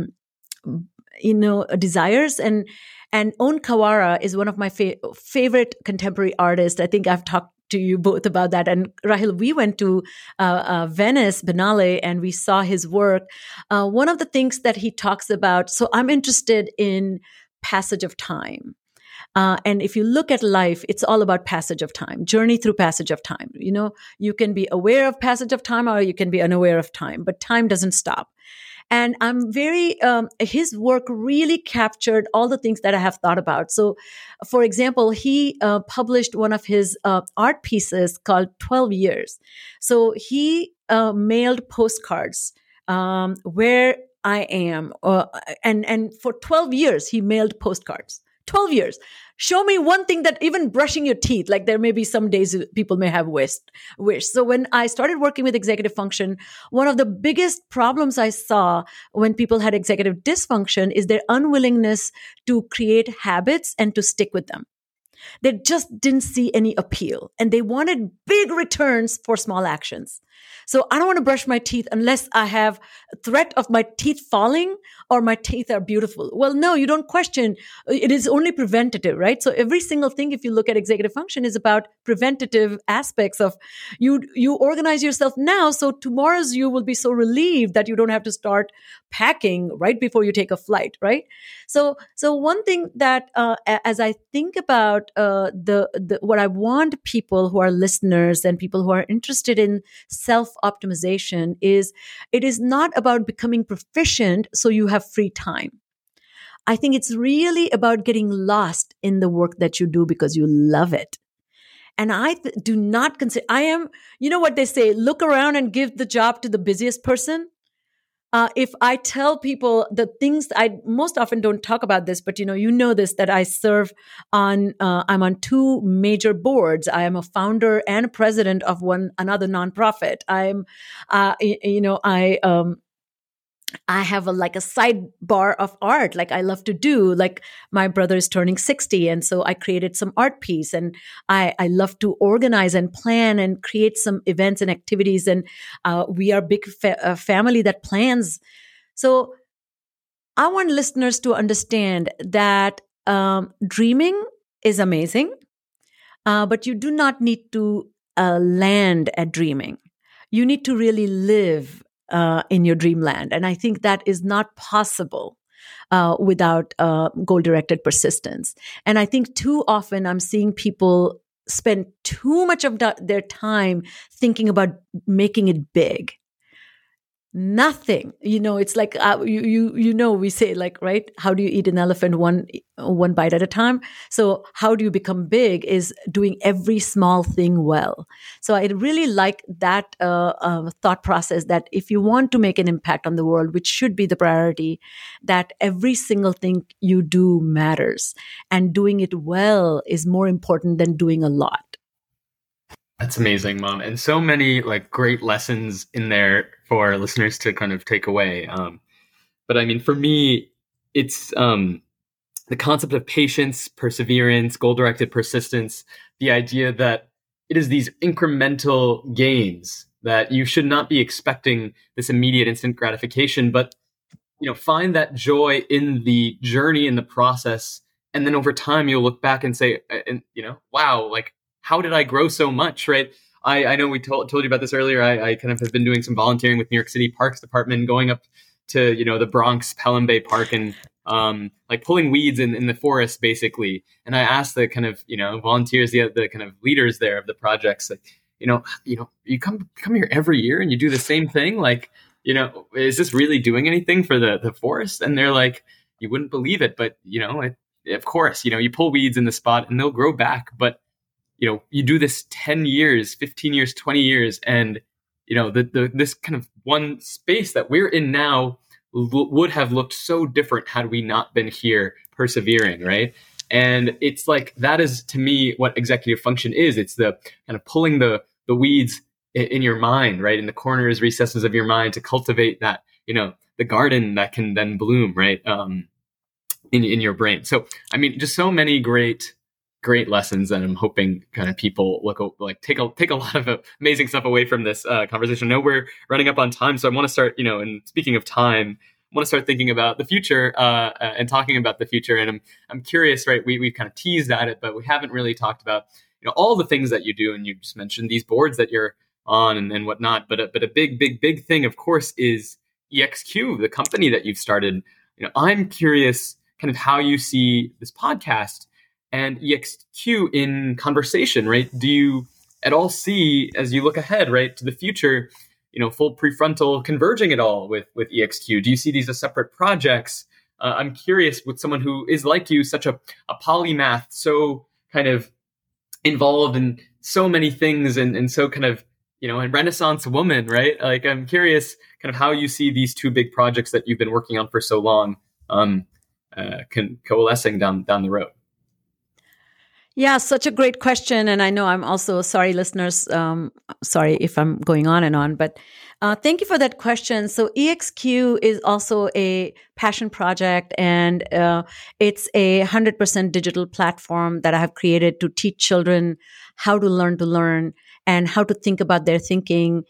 desires. And On Kawara is one of my favorite contemporary artists. I think I've talked to you both about that. And Rahil, we went to Venice Biennale and we saw his work. One of the things that he talks about, so I'm interested in passage of time. And if you look at life, it's all about passage of time, journey through passage of time. You can be aware of passage of time or you can be unaware of time, but time doesn't stop. And I'm his work really captured all the things that I have thought about. So, for example, he published one of his art pieces called 12 Years. So he mailed postcards where I am. And for 12 years, he mailed postcards. 12 years. Show me one thing that even brushing your teeth, like there may be some days people may have wish. So when I started working with executive function, one of the biggest problems I saw when people had executive dysfunction is their unwillingness to create habits and to stick with them. They just didn't see any appeal and they wanted big returns for small actions. So I don't want to brush my teeth unless I have a threat of my teeth falling or my teeth are beautiful. Well, no, you don't question. It is only preventative, right? So every single thing, if you look at executive function, is about preventative aspects of you organize yourself now. So tomorrow's you will be so relieved that you don't have to start packing right before you take a flight, right? So one thing that as I think about what I want people who are listeners and people who are interested in self-optimization is it is not about becoming proficient so you have free time. I think it's really about getting lost in the work that you do because you love it. And I do not consider, what they say, look around and give the job to the busiest person. If I tell people the things, I most often don't talk about this, but you know this, that I serve on, I'm on two major boards. I am a founder and a president of another nonprofit. I have a sidebar of art, like I love to do. Like my brother is turning 60. And so I created some art piece and I love to organize and plan and create some events and activities. And we are a big family that plans. So I want listeners to understand that dreaming is amazing, but you do not need to land at dreaming. You need to really live in your dreamland. And I think that is not possible without goal-directed persistence. And I think too often I'm seeing people spend too much of their time thinking about making it big. Nothing, it's like, we say right? How do you eat an elephant one bite at a time? So how do you become big is doing every small thing well. So I really like that thought process that if you want to make an impact on the world, which should be the priority, that every single thing you do matters and doing it well is more important than doing a lot. That's amazing, Mom. And so many great lessons in there for listeners to kind of take away. But I mean, for me, it's the concept of patience, perseverance, goal-directed persistence, the idea that it is these incremental gains that you should not be expecting this immediate instant gratification, but find that joy in the journey, in the process. And then over time, you'll look back and say, wow, like, how did I grow so much, right? I know we told you about this earlier. I kind of have been doing some volunteering with New York City Parks Department, going up to, the Bronx Pelham Bay Park and like pulling weeds in the forest, basically. And I asked the kind of, volunteers, the kind of leaders there of the projects, like, you come here every year and you do the same thing. Like, is this really doing anything for the forest? And they're like, you wouldn't believe it, but of course, you pull weeds in the spot and they'll grow back. But, you do this 10 years, 15 years, 20 years, and, this kind of one space that we're in now would have looked so different had we not been here persevering, right? And it's like, that is, to me, what executive function is. It's the kind of pulling the weeds in your mind, right? In the corners, recesses of your mind, to cultivate that, the garden that can then bloom, right? In your brain. So, I mean, just so many great lessons, and I'm hoping kind of people take a lot of amazing stuff away from this conversation. I know we're running up on time, so I want to start, and speaking of time, I want to start thinking about the future and talking about the future. And I'm curious, right? We've kind of teased at it, but we haven't really talked about, all the things that you do. And you just mentioned these boards that you're on and whatnot. But a big thing, of course, is EXQ, the company that you've started. I'm curious kind of how you see this podcast and EXQ in conversation, right? Do you at all see, as you look ahead, right, to the future, full prefrontal converging at all with EXQ? Do you see these as separate projects? I'm curious, with someone who is like you, such a polymath, so kind of involved in so many things and so kind of, a Renaissance woman, right? Like, I'm curious kind of how you see these two big projects that you've been working on for so long coalescing down the road. Yeah, such a great question. And I know I'm also sorry, listeners. Sorry if I'm going on and on, but thank you for that question. So EXQ is also a passion project, and it's a 100% digital platform that I have created to teach children how to learn and how to think about their thinking.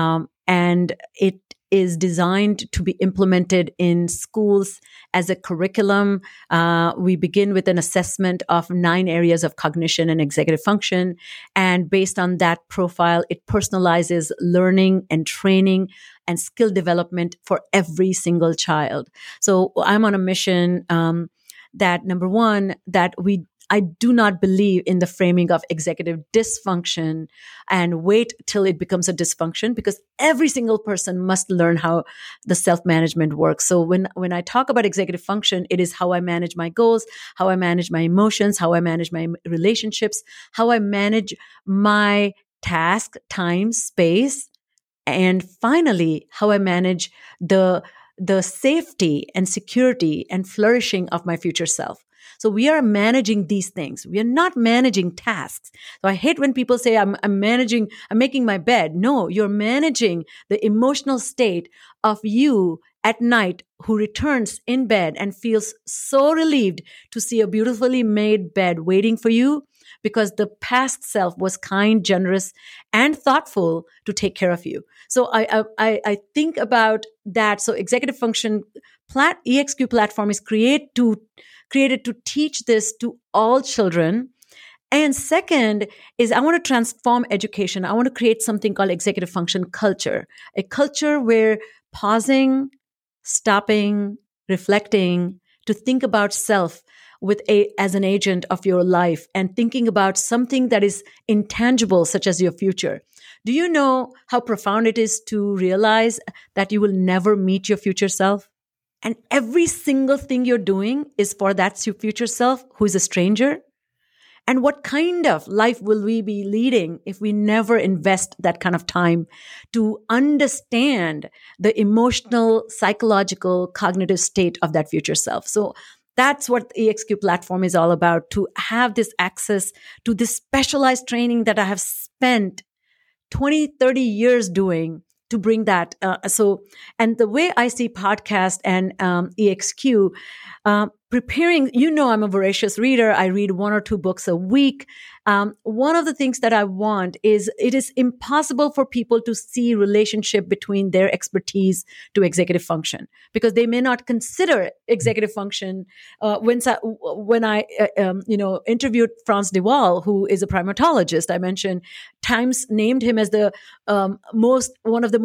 And it is designed to be implemented in schools as a curriculum. We begin with an assessment of 9 areas of cognition and executive function. And based on that profile, it personalizes learning and training and skill development for every single child. So I'm on a mission that, number one, I do not believe in the framing of executive dysfunction and wait till it becomes a dysfunction, because every single person must learn how the self-management works. So when I talk about executive function, it is how I manage my goals, how I manage my emotions, how I manage my relationships, how I manage my task, time, space, and finally, how I manage the safety and security and flourishing of my future self. So we are managing these things. We are not managing tasks. So I hate when people say, I'm making my bed. No, you're managing the emotional state of you at night who returns in bed and feels so relieved to see a beautifully made bed waiting for you, because the past self was kind, generous, and thoughtful to take care of you. So I think about that. So executive function EXQ platform is created to teach this to all children. And second is, I want to transform education. I want to create something called executive function culture, a culture where pausing, stopping, reflecting, to think about self as an agent of your life, and thinking about something that is intangible, such as your future. Do you know how profound it is to realize that you will never meet your future self? And every single thing you're doing is for that future self who is a stranger? And what kind of life will we be leading if we never invest that kind of time to understand the emotional, psychological, cognitive state of that future self? So that's what the EXQ platform is all about, to have this access to this specialized training that I have spent 20, 30 years doing, to bring that. And the way I see podcast and EXQ, preparing, I'm a voracious reader. I read 1 or 2 books a week. One of the things that I want is it is impossible for people to see relationship between their expertise to executive function because they may not consider executive function. When I interviewed Frans de Waal, who is a primatologist, I mentioned Times named him as the one of the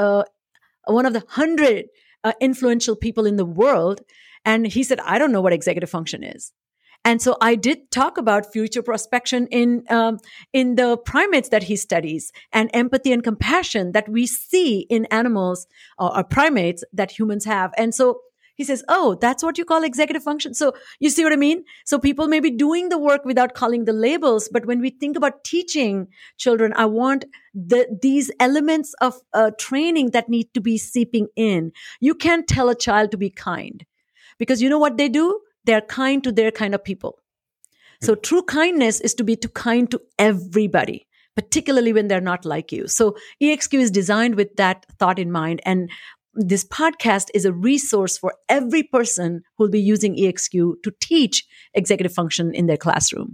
100 influential people in the world. And he said, I don't know what executive function is. And so I did talk about future prospection in the primates that he studies and empathy and compassion that we see in animals or primates that humans have. And so he says, oh, that's what you call executive function. So you see what I mean? So people may be doing the work without calling the labels. But when we think about teaching children, I want these elements of training that need to be seeping in. You can't tell a child to be kind. Because you know what they do? They're kind to their kind of people. So true kindness is to be kind to everybody, particularly when they're not like you. So EXQ is designed with that thought in mind. And this podcast is a resource for every person who will be using EXQ to teach executive function in their classroom.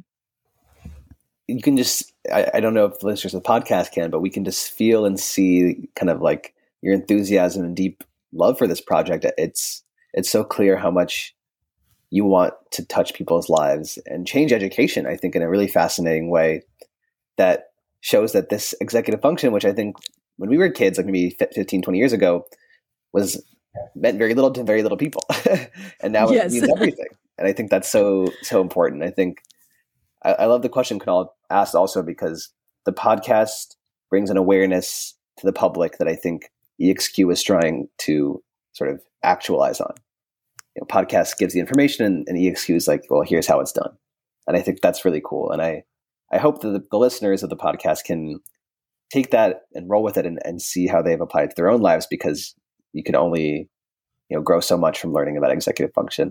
You can just, I don't know if the listeners of the podcast can, but we can just feel and see kind of like your enthusiasm and deep love for this project. It's so clear how much you want to touch people's lives and change education, I think, in a really fascinating way that shows that this executive function, which I think when we were kids, like maybe 15, 20 years ago, meant very little to very little people. And now it means everything. And I think that's so important. I think I love the question Kunal asked also because the podcast brings an awareness to the public that I think EXQ is trying to sort of actualize on. Podcast gives the information and EXQ is like, well, here's how it's done. And I think that's really cool. And I hope that the listeners of the podcast can take that and roll with it and see how they've applied it to their own lives because you can only, grow so much from learning about executive function.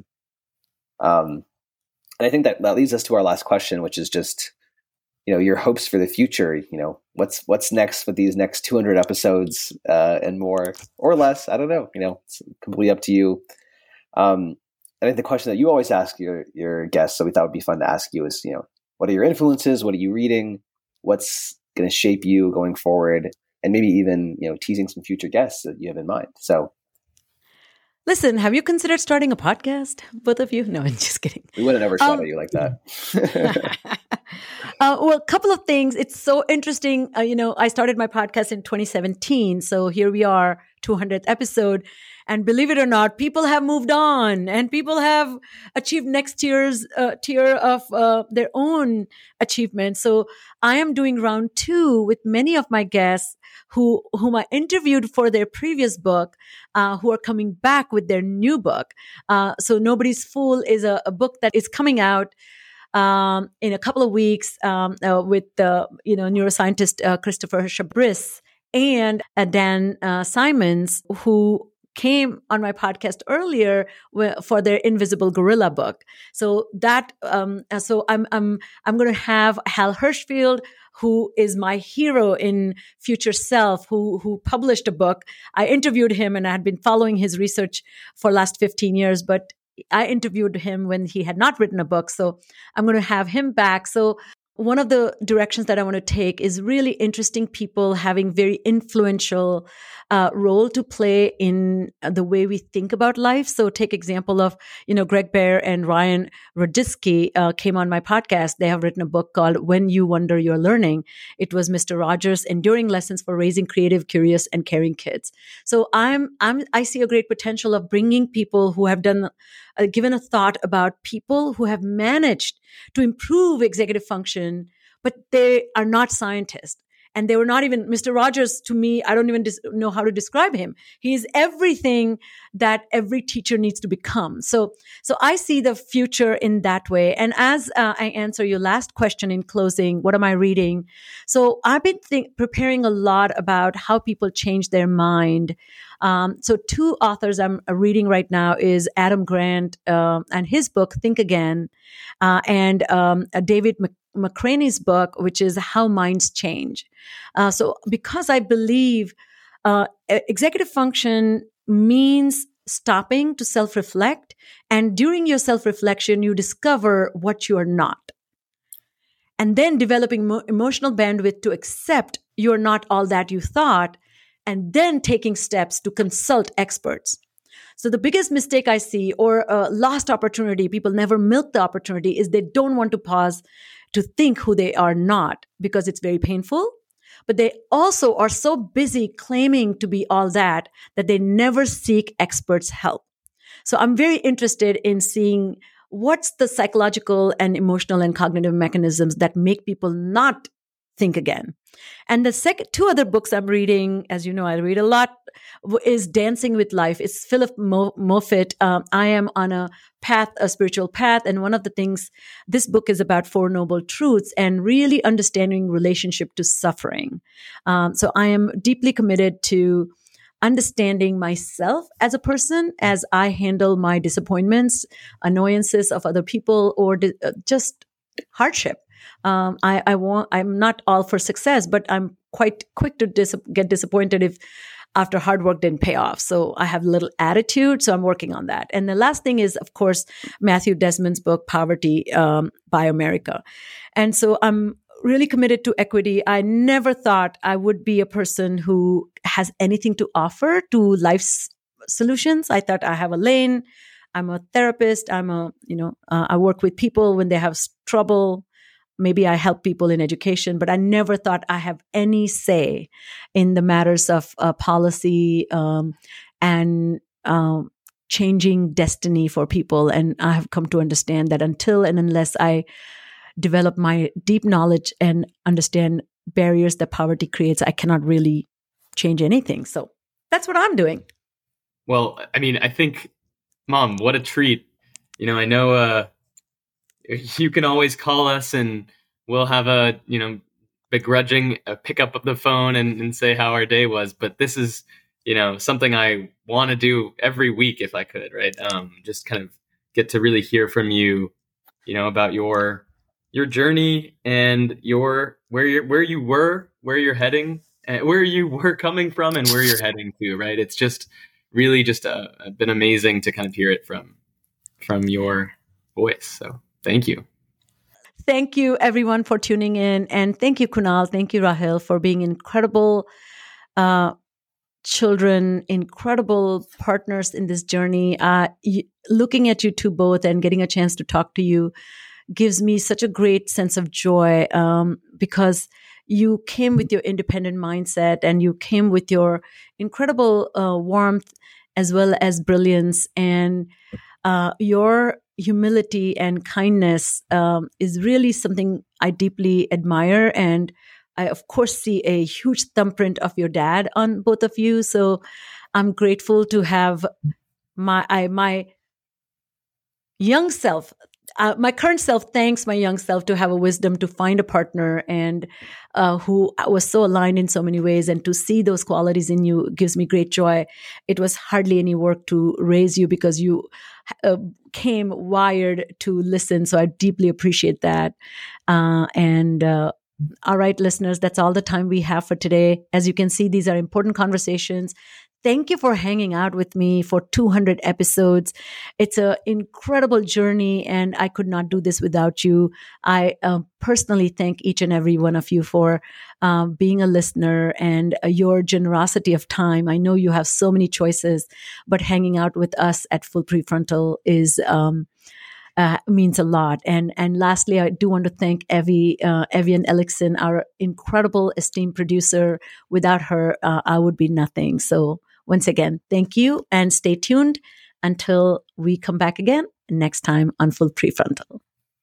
And I think that leads us to our last question, which is just, your hopes for the future. What's next with these next 200 episodes and more or less? I don't know. It's completely up to you. I think the question that you always ask your guests, so we thought would be fun to ask you is, what are your influences? What are you reading? What's going to shape you going forward? And maybe even, teasing some future guests that you have in mind. So, listen, have you considered starting a podcast? Both of you? No, I'm just kidding. We would have never shot at you like that. Well, a couple of things. It's so interesting. I started my podcast in 2017. So here we are, 200th episode. And believe it or not, people have moved on and people have achieved next year's tier of their own achievements. So I am doing round 2 with many of my guests whom I interviewed for their previous book, who are coming back with their new book. So Nobody's Fool is a book that is coming out in a couple of weeks with the neuroscientist Christopher Chabris and Dan Simons, who came on my podcast earlier for their Invisible Gorilla book. So that, so I'm going to have Hal Hershfield, who is my hero in Future Self, who published a book. I interviewed him and I had been following his research for last 15 years, but I interviewed him when he had not written a book. So I'm going to have him back. So one of the directions that I want to take is really interesting people having very influential role to play in the way we think about life. So take example of, Greg Bear and Ryan Rudisky came on my podcast. They have written a book called When You Wonder You're Learning. It was Mr. Rogers' Enduring Lessons for Raising Creative, Curious, and Caring Kids. So I see a great potential of bringing people who have given a thought about people who have managed to improve executive function, but they are not scientists. And they were not even, Mr. Rogers, to me, I don't even know how to describe him. He is everything that every teacher needs to become. So I see the future in that way. And as I answer your last question in closing, what am I reading? So I've been preparing a lot about how people change their mind. So 2 authors I'm reading right now is Adam Grant and his book, Think Again, and David McCraney's book, which is How Minds Change. So because I believe executive function means stopping to self-reflect. And during your self-reflection, you discover what you are not. And then developing emotional bandwidth to accept you're not all that you thought, and then taking steps to consult experts. So the biggest mistake I see, or a lost opportunity, people never milk the opportunity, is they don't want to pause to think who they are not, because it's very painful. But they also are so busy claiming to be all that they never seek experts' help. So I'm very interested in seeing what's the psychological and emotional and cognitive mechanisms that make people not think again. And the two other books I'm reading, as you know, I read a lot, is Dancing with Life. It's Philip Moffitt. I am on a spiritual path. And one of the things, this book is about 4 Noble Truths and really understanding relationship to suffering. So I am deeply committed to understanding myself as a person as I handle my disappointments, annoyances of other people, or just hardship. I'm not all for success, but I'm quite quick to get disappointed if after hard work didn't pay off. So I have a little attitude. So I'm working on that. And the last thing is, of course, Matthew Desmond's book, Poverty by America. And so I'm really committed to equity. I never thought I would be a person who has anything to offer to life's solutions. I thought I have a lane. I'm a therapist. I work with people when they have trouble. Maybe I help people in education, but I never thought I have any say in the matters of policy and changing destiny for people. And I have come to understand that until and unless I develop my deep knowledge and understand barriers that poverty creates, I cannot really change anything. So that's what I'm doing. Well, I mean, I think, Mom, what a treat. I know you can always call us and we'll have a, begrudging pick up the phone and say how our day was. But this is, something I want to do every week if I could, right? Just kind of get to really hear from you, about your journey and where you were, where you're heading, and where you were coming from and where you're heading to, right? It's just really just been amazing to kind of hear it from your voice. So thank you. Thank you, everyone, for tuning in. And thank you, Kunal. Thank you, Rahil, for being incredible children, incredible partners in this journey. Looking at you two both and getting a chance to talk to you gives me such a great sense of joy because you came with your independent mindset and you came with your incredible warmth as well as brilliance, and your humility and kindness is really something I deeply admire. And I, of course, see a huge thumbprint of your dad on both of you. So I'm grateful to have my young self. My current self thanks my young self to have a wisdom to find a partner and who was so aligned in so many ways, and to see those qualities in you gives me great joy. It was hardly any work to raise you because you came wired to listen. So I deeply appreciate that. All right, listeners, that's all the time we have for today. As you can see, these are important conversations. Thank you for hanging out with me for 200 episodes. It's an incredible journey, and I could not do this without you. I personally thank each and every one of you for being a listener and your generosity of time. I know you have so many choices, but hanging out with us at Full Prefrontal is means a lot. And lastly, I do want to thank Evian Ellickson, our incredible esteemed producer. Without her, I would be nothing. So once again, thank you, and stay tuned until we come back again next time on Full Prefrontal.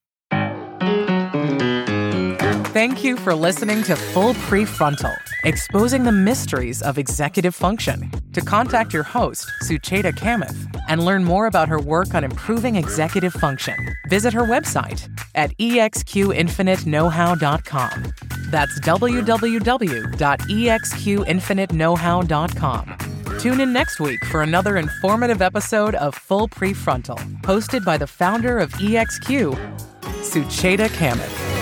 Thank you for listening to Full Prefrontal, exposing the mysteries of executive function. To contact your host, Sucheta Kamath, and learn more about her work on improving executive function, visit her website at exqinfiniteknowhow.com. That's www.exqinfiniteknowhow.com. Tune in next week for another informative episode of Full Prefrontal, hosted by the founder of EXQ, Sucheta Kamath.